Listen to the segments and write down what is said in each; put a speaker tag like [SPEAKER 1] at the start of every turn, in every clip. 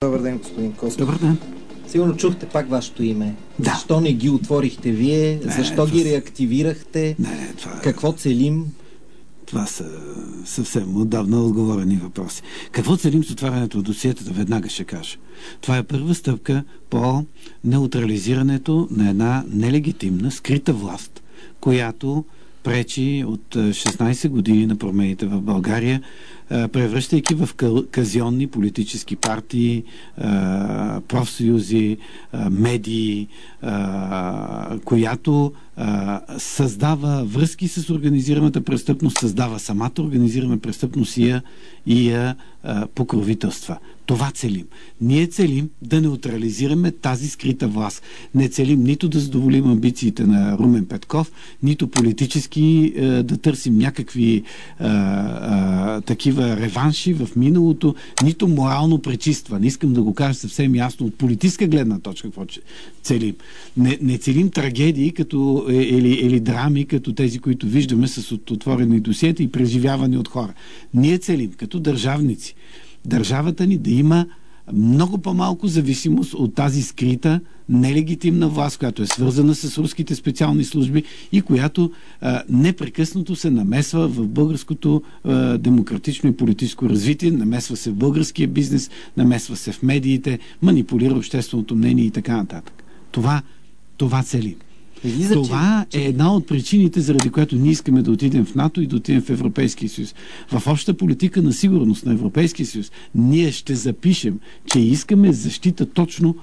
[SPEAKER 1] Добър ден, господин Костов.
[SPEAKER 2] Добър ден.
[SPEAKER 1] Сигурно чухте пак вашето име.
[SPEAKER 2] Да.
[SPEAKER 1] Защо не ги отворихте вие? Защо ги реактивирахте? Какво целим?
[SPEAKER 2] Това са съвсем отдавна отговорени въпроси. Какво целим с отварянето на досиетата, веднага ще кажа. Това е първа стъпка по неутрализирането на една нелегитимна, скрита власт, която пречи от 16 години на промените в България, превръщайки в казионни политически партии, профсъюзи, медии, която създава връзки с организираната престъпност, създава самата организирана престъпност и я покровителства. Това целим. Ние целим да неутрализираме тази скрита власт. Не целим нито да задоволим амбициите на Румен Петков, нито политически да търсим някакви такива реванши в миналото, нито морално пречистване. Искам да го кажа съвсем ясно от политическа гледна точка какво целим. Не целим трагедии или драми, като тези, които виждаме с отворени досиета и преживявани от хора. Ние целим като държавници държавата ни да има много по-малко зависимост от тази скрита, нелегитимна власт, която е свързана с руските специални служби и която непрекъснато се намесва в българското демократично и политическо развитие, намесва се в българския бизнес, намесва се в медиите, манипулира общественото мнение и така нататък. Това целим. Това е една от причините, заради която ние искаме да отидем в НАТО и да отидем в Европейския съюз. В общата политика на сигурност на Европейския съюз ние ще запишем, че искаме защита точно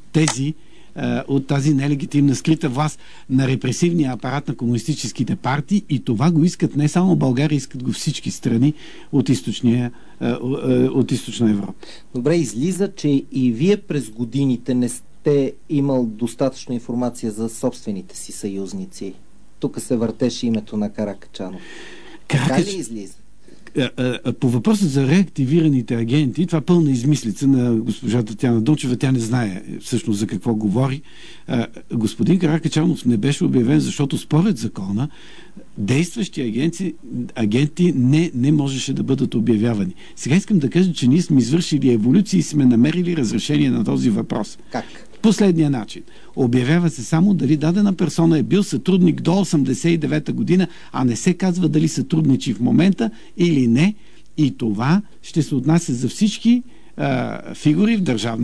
[SPEAKER 2] от тази нелегитимна скрита власт на репресивния апарат на комунистическите партии, и това го искат не само България, искат го всички страни от източна Европа.
[SPEAKER 1] Добре, излиза, че и вие през годините не сте имал достатъчно информация за собствените си съюзници. Тук се въртеше името на Каракачанов. Така ли излиза?
[SPEAKER 2] По въпроса за реактивираните агенти, това пълна измислица на госпожа Татяна Дончева. Тя не знае всъщност за какво говори. Господин Каракачанов не беше обявен, защото според закона действащи агенти не можеше да бъдат обявявани. Сега искам да кажа, че ние сме извършили еволюция и сме намерили разрешение на този въпрос.
[SPEAKER 1] Как?
[SPEAKER 2] Последния начин. Обявява се само дали дадена персона е бил сътрудник до 89-та година, а не се казва дали сътрудничи в момента или не. И това ще се отнася за всички фигури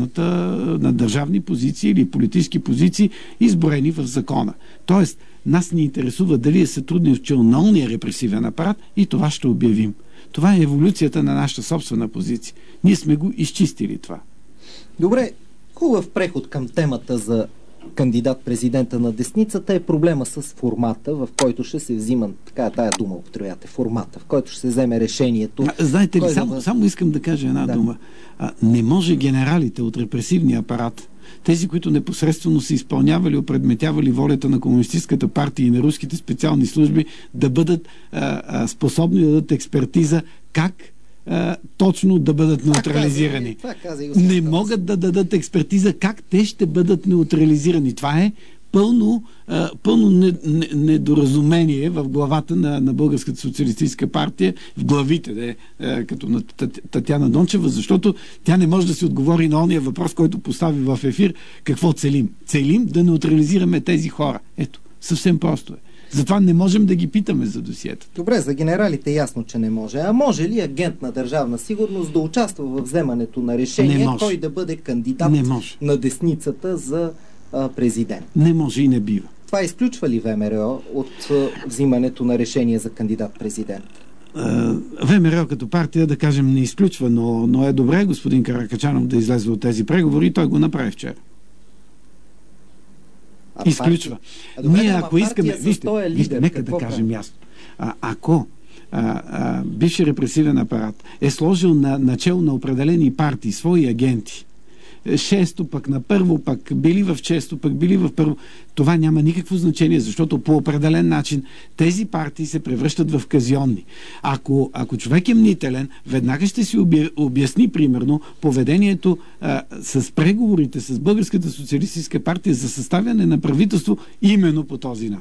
[SPEAKER 2] на държавни позиции или политически позиции, изброени в закона. Тоест, нас ни интересува дали е сътрудничил на онния репресивен апарат и това ще обявим. Това е еволюцията на нашата собствена позиция. Ние сме го изчистили това.
[SPEAKER 1] Добре. Хубав преход към темата за кандидат-президента на десницата е проблема с формата, в който ще се взима, тая дума употребявате, формата, в който ще се вземе решението.
[SPEAKER 2] Знаете ли, само искам да кажа една дума. Не може генералите от репресивния апарат, тези, които непосредствено са изпълнявали, опредметявали волята на комунистическата партия и на руските специални служби, да бъдат способни да дадат експертиза как точно да бъдат неутрализирани. Не могат да дадат експертиза как те ще бъдат неутрализирани. Това е пълно недоразумение в главата на Българската социалистическа партия, в главите, като на Татяна Дончева, защото тя не може да си отговори на ония въпрос, който постави в ефир. Какво целим? Целим да неутрализираме тези хора. Ето, съвсем просто е. Затова не можем да ги питаме за досиета.
[SPEAKER 1] Добре, за генералите ясно, че не може. А може ли агент на Държавна сигурност да участва в вземането на решение, кой да бъде кандидат на десницата за президент?
[SPEAKER 2] Не може и не бива.
[SPEAKER 1] Това изключва ли ВМРО от взимането на решение за кандидат-президент?
[SPEAKER 2] ВМРО като партия, да кажем, не изключва, но е добре господин Каракачанов да излезе от тези преговори и той го направи вчера. Изключва. Ние, ако искаме... Вижте, нека да кажем ясно. Ако бивши репресивен апарат е сложил на начало на определени партии свои агенти, шесто, пък на първо, пък били в шесто, пък били в първо, това няма никакво значение, защото по определен начин тези партии се превръщат в казионни. Ако човек е мнителен, веднага ще си обясни, примерно, поведението с преговорите с Българската социалистическа партия за съставяне на правителство именно по този начин.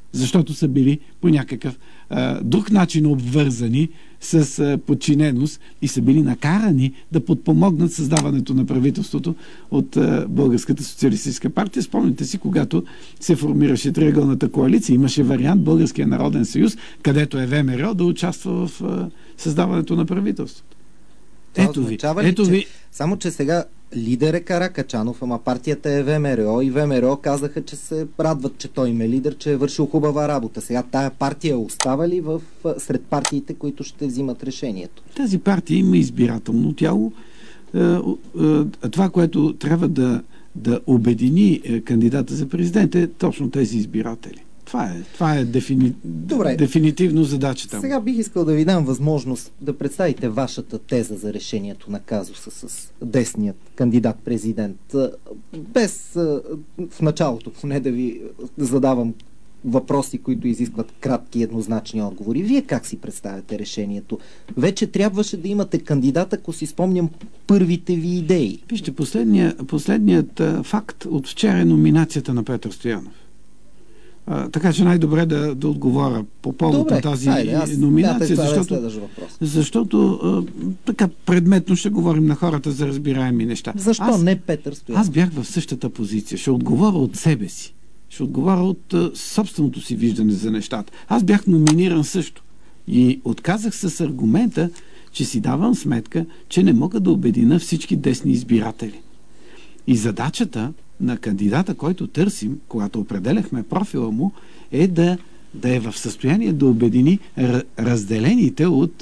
[SPEAKER 2] защото са били по някакъв друг начин обвързани с подчиненост и са били накарани да подпомогнат създаването на правителството от Българската социалистическа партия. Спомните си, когато се формираше триъгълната коалиция, имаше вариант Българския народен съюз, където е ВМРО, да участва в създаването на правителството.
[SPEAKER 1] Ето ви. Само, че сега лидер е Каракачанов, ама партията е ВМРО и ВМРО казаха, че се радват, че той им е лидер, че е вършил хубава работа. Сега тая партия остава ли сред партиите, които ще взимат решението?
[SPEAKER 2] Тази партия има избирателно тяло. Това, което трябва да обедини кандидата за президент, е точно тези избиратели. Това е дефинитивно задачата.
[SPEAKER 1] Сега бих искал да ви дам възможност да представите вашата теза за решението на казуса с десният кандидат-президент. Без в началото поне да ви задавам въпроси, които изискват кратки еднозначни отговори. Вие как си представяте решението? Вече трябваше да имате кандидат, ако си спомням първите ви идеи.
[SPEAKER 2] Вижте, последният факт от вчера е номинацията на Петър Стоянов. Така че най-добре да отговоря по повод на тази номинация, защото така предметно ще говорим на хората за разбираеми неща.
[SPEAKER 1] Защо не Петър Стоянов?
[SPEAKER 2] Аз бях в същата позиция. Ще отговоря от себе си. Ще отговоря от собственото си виждане за нещата. Аз бях номиниран също. И отказах с аргумента, че си давам сметка, че не мога да обедина всички десни избиратели. И задачата на кандидата, който търсим, когато определяхме профила му, е да е в състояние да обедини разделените от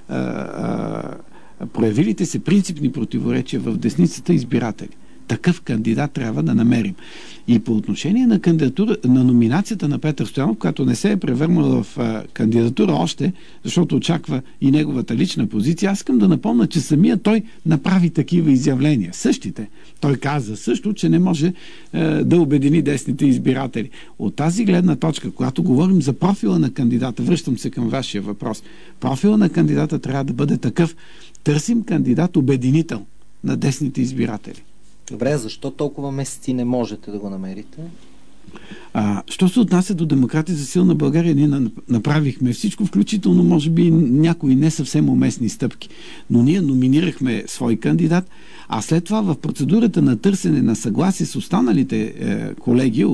[SPEAKER 2] проявилите се принципни противоречия в десницата избиратели. Такъв кандидат трябва да намерим. И по отношение на номинацията на Петър Стоянов, която не се е превърнала в кандидатура още, защото очаква и неговата лична позиция, аз искам да напомня, че самия той направи такива изявления. Същите. Той каза също, че не може да обедини десните избиратели. От тази гледна точка, когато говорим за профила на кандидата, връщам се към вашия въпрос, профила на кандидата трябва да бъде такъв. Търсим кандидат обединител на десните избиратели.
[SPEAKER 1] Добре, защо толкова месеци не можете да го намерите?
[SPEAKER 2] Що се отнася до Демократи за силна България, ние направихме всичко, включително може би някои не съвсем уместни стъпки. Но ние номинирахме свой кандидат, а след това в процедурата на търсене на съгласие с останалите колеги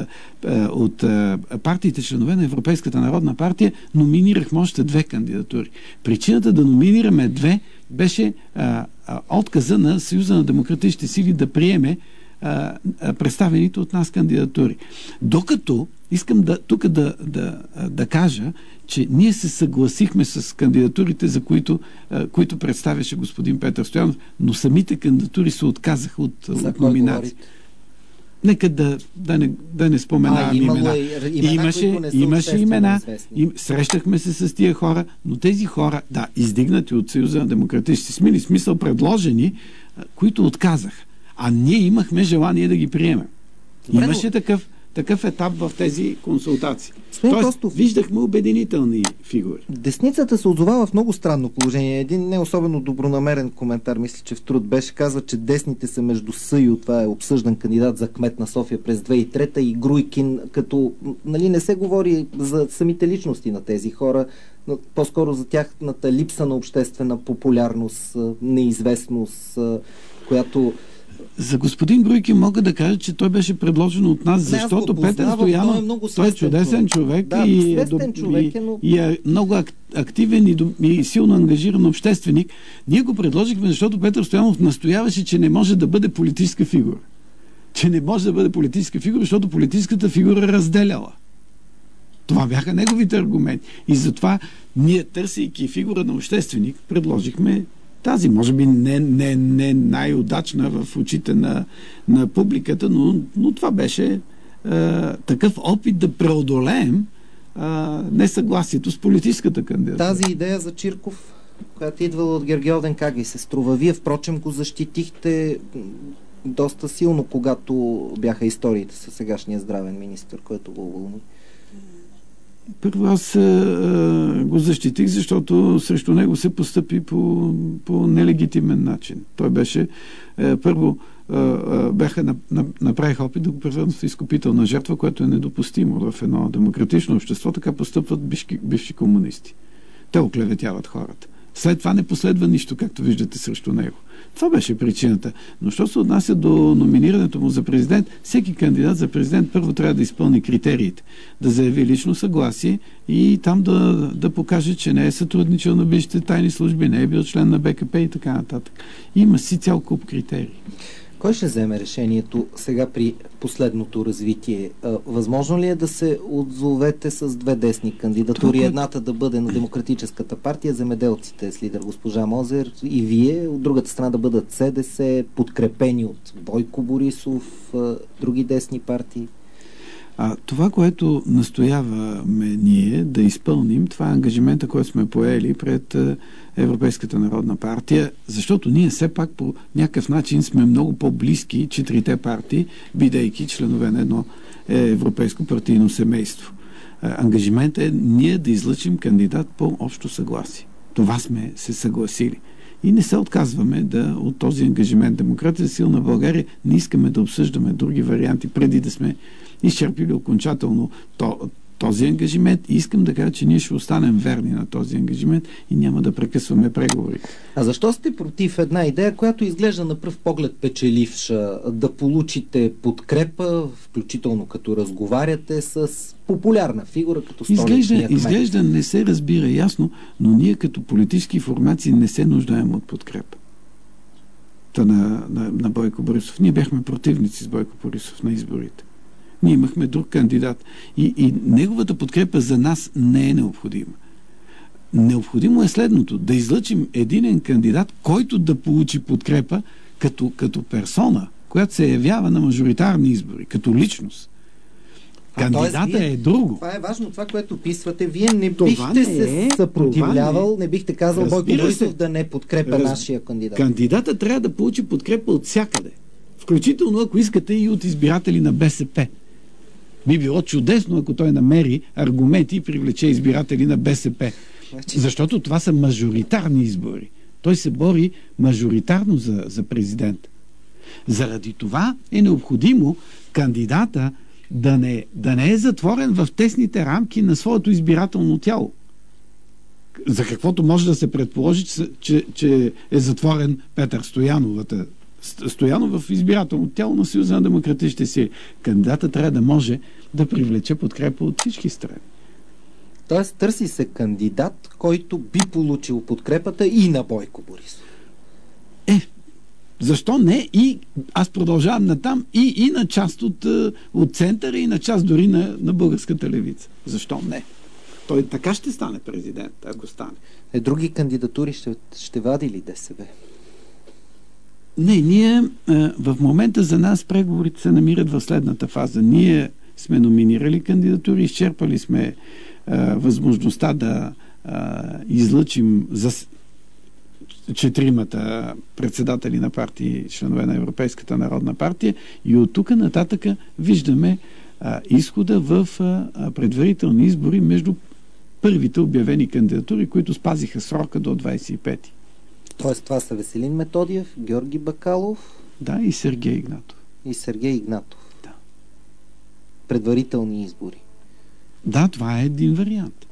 [SPEAKER 2] от партиите членове на Европейската народна партия, номинирахме още 2 кандидатури. Причината да номинираме 2 беше отказа на Съюза на демократичните сили да приеме представените от нас кандидатури. Докато искам тук да кажа, че ние се съгласихме с кандидатурите, за които представяше господин Петър Стоянов, но самите кандидатури се отказаха от номинация. Нека да не споменавам имена. Имаше имена. Срещахме се с тия хора, но тези хора, издигнати от Съюза на демократични сили, смисъл предложени, които отказаха. А ние имахме желание да ги приемем. Имаше такъв етап в тези консултации. Тоест, виждахме обединителни фигури.
[SPEAKER 1] Десницата се озовава в много странно положение. Един не особено добронамерен коментар, мисля, че в Труд беше, казва, че десните са между Съю, това е обсъждан кандидат за кмет на София през 2003 и Груйкин, като не се говори за самите личности на тези хора, но по-скоро за тяхната липса на обществена популярност, неизвестност, която...
[SPEAKER 2] За господин Груйкин мога да кажа, че той беше предложен от нас, защото Петър Стоянов, той е чудесен човек, и е много активен и силно ангажиран общественик. Ние го предложихме, защото Петър Стоянов настояваше, че не може да бъде политическа фигура. Че не може да бъде политическа фигура, защото политическата фигура разделяла. Това бяха неговите аргументи. И затова ние, търсейки фигура на общественик, предложихме тази, може би не най-удачна в очите на публиката, но това беше такъв опит да преодолеем несъгласието с политическата кандидатура.
[SPEAKER 1] Тази идея за Чирков, която идвала от Гергьовден, как ви се струва? Вие, впрочем, го защитихте доста силно, когато бяха историите със сегашния здравен министър, който го уволни.
[SPEAKER 2] Първо аз го защитих, защото срещу него се постъпи по нелегитимен начин. Той беше първо направиха опит да го превърнат в изкупителна жертва, което е недопустимо в едно демократично общество. Така постъпват бивши комунисти. Те оклеветяват хората. След това не последва нищо, както виждате, срещу него. Това беше причината. Но що се отнася до номинирането му за президент, всеки кандидат за президент първо трябва да изпълни критериите. Да заяви лично съгласие и там да покаже, че не е сътрудничал на бившите тайни служби, не е бил член на БКП и така нататък. Има си цял куп критерии.
[SPEAKER 1] Кой ще вземе решението сега при последното развитие? Възможно ли е да се отзовете с две десни кандидатури? Едната да бъде на Демократическата партия, земеделците с лидер госпожа Мозер и вие, от другата страна да бъдат СДС, подкрепени от Бойко Борисов, други десни партии?
[SPEAKER 2] Това, което настояваме ние да изпълним, това е ангажимента, който сме поели пред Европейската народна партия, защото ние все пак по някакъв начин сме много по-близки четирите партии, бидейки членове на едно европейско партийно семейство. Ангажиментът е ние да излъчим кандидат по общо съгласие. Това сме се съгласили. И не се отказваме от този ангажимент. Демократия за силна България не искаме да обсъждаме други варианти, преди да сме изчерпили окончателно този ангажимент. И искам да кажа, че ние ще останем верни на този ангажимент и няма да прекъсваме преговорите.
[SPEAKER 1] А защо сте против една идея, която изглежда на пръв поглед печеливша, да получите подкрепа, включително като разговаряте с популярна фигура, като столичния кмет?
[SPEAKER 2] Изглежда не се разбира ясно, но ние като политически формации не се нуждаем от подкрепа. На Бойко Борисов. Ние бяхме противници с Бойко Борисов на изборите. Ние имахме друг кандидат. И неговата подкрепа за нас не е необходима. Необходимо е следното. Да излъчим единен кандидат, който да получи подкрепа като персона, която се явява на мажоритарни избори, като личност. Кандидата е друго.
[SPEAKER 1] Това е важно, това, което описвате. Вие не бихте се съпротивлявал, не бихте казал Бойко Борисов да не подкрепя нашия кандидат.
[SPEAKER 2] Кандидата трябва да получи подкрепа от всякъде. Включително, ако искате, и от избиратели на БСП. Би било чудесно, ако той намери аргументи и привлече избиратели на БСП. Защото това са мажоритарни избори. Той се бори мажоритарно за президент. Заради това е необходимо кандидата да не е затворен в тесните рамки на своето избирателно тяло. За каквото може да се предположи, че е затворен Петър Стоянов в избирателното тяло на Съюза на демократичните сили. Кандидата трябва да може да привлече подкрепа от всички страни.
[SPEAKER 1] Тоест търси се кандидат, който би получил подкрепата и на Бойко Борисов.
[SPEAKER 2] Защо не? И аз продължавам натам и на част от центъра, и на част дори на българската левица. Защо не? Той така ще стане президент, ако стане.
[SPEAKER 1] Други кандидатури ще вади ли ДСБ?
[SPEAKER 2] Не, ние в момента за нас преговорите се намират в следната фаза. Ние сме номинирали кандидатури, изчерпали сме възможността да излъчим за четиримата председатели на партии, членове на Европейската народна партия, и от тук нататък виждаме изхода в предварителни избори между първите обявени кандидатури, които спазиха срока до 25-ти.
[SPEAKER 1] Тоест това са Веселин Методиев, Георги Бакалов.
[SPEAKER 2] Да, и Сергей Игнатов.
[SPEAKER 1] Да. Предварителни избори.
[SPEAKER 2] Да, това е един вариант.